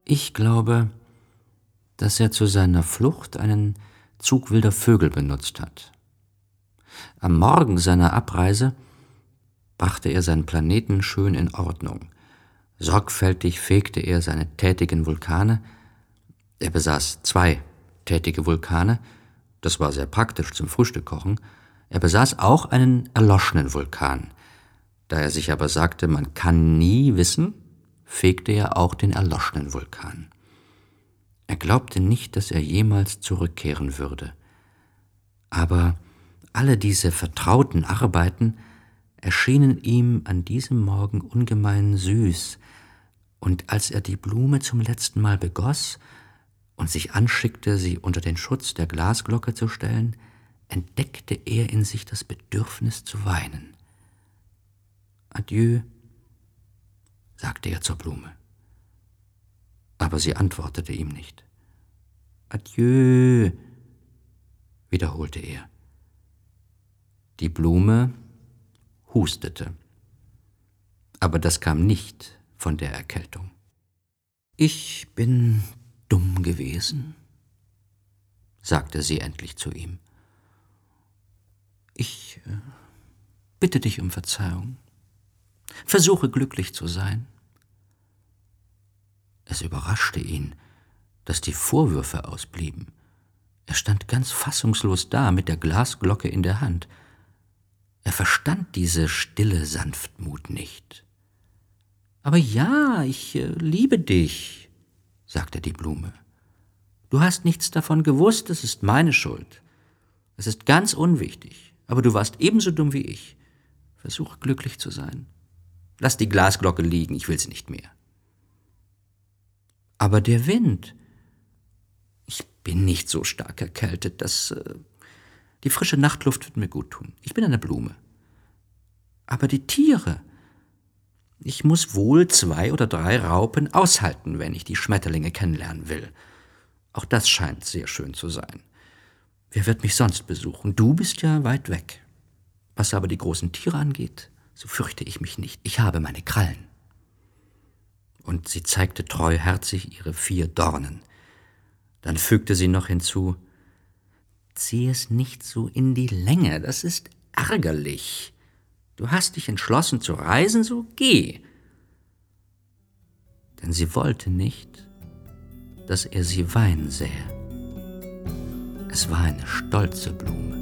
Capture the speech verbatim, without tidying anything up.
Ich glaube, dass er zu seiner Flucht einen Zug wilder Vögel benutzt hat. Am Morgen seiner Abreise brachte er seinen Planeten schön in Ordnung. Sorgfältig fegte er seine tätigen Vulkane. Er besaß zwei tätige Vulkane. Das war sehr praktisch zum Frühstückkochen. Er besaß auch einen erloschenen Vulkan. Da er sich aber sagte, man kann nie wissen, fegte er auch den erloschenen Vulkan. Er glaubte nicht, dass er jemals zurückkehren würde. Aber alle diese vertrauten Arbeiten erschienen ihm an diesem Morgen ungemein süß, und als er die Blume zum letzten Mal begoss und sich anschickte, sie unter den Schutz der Glasglocke zu stellen, entdeckte er in sich das Bedürfnis zu weinen. »Adieu«, sagte er zur Blume. Aber sie antwortete ihm nicht. »Adieu«, wiederholte er. Die Blume hustete, aber das kam nicht von der Erkältung. »Ich bin dumm gewesen«, sagte sie endlich zu ihm. »Ich äh, bitte dich um Verzeihung. Versuche glücklich zu sein.« Es überraschte ihn, dass die Vorwürfe ausblieben. Er stand ganz fassungslos da mit der Glasglocke in der Hand. Er verstand diese stille Sanftmut nicht. »Aber ja, ich äh, liebe dich«, sagte die Blume. »Du hast nichts davon gewusst, es ist meine Schuld. Es ist ganz unwichtig, aber du warst ebenso dumm wie ich. Versuche glücklich zu sein. Lass die Glasglocke liegen, ich will sie nicht mehr.« »Aber der Wind«, »Ich bin nicht so stark erkältet, dass äh, die frische Nachtluft wird mir gut tun. Ich bin eine Blume.« »Aber die Tiere? Ich muss wohl zwei oder drei Raupen aushalten, wenn ich die Schmetterlinge kennenlernen will. Auch das scheint sehr schön zu sein. Wer wird mich sonst besuchen? Du bist ja weit weg. Was aber die großen Tiere angeht, so fürchte ich mich nicht. Ich habe meine Krallen.« Und sie zeigte treuherzig ihre vier Dornen. Dann fügte sie noch hinzu, »Zieh es nicht so in die Länge, das ist ärgerlich. Du hast dich entschlossen zu reisen, so geh.« Denn sie wollte nicht, dass er sie weinen sähe. Es war eine stolze Blume.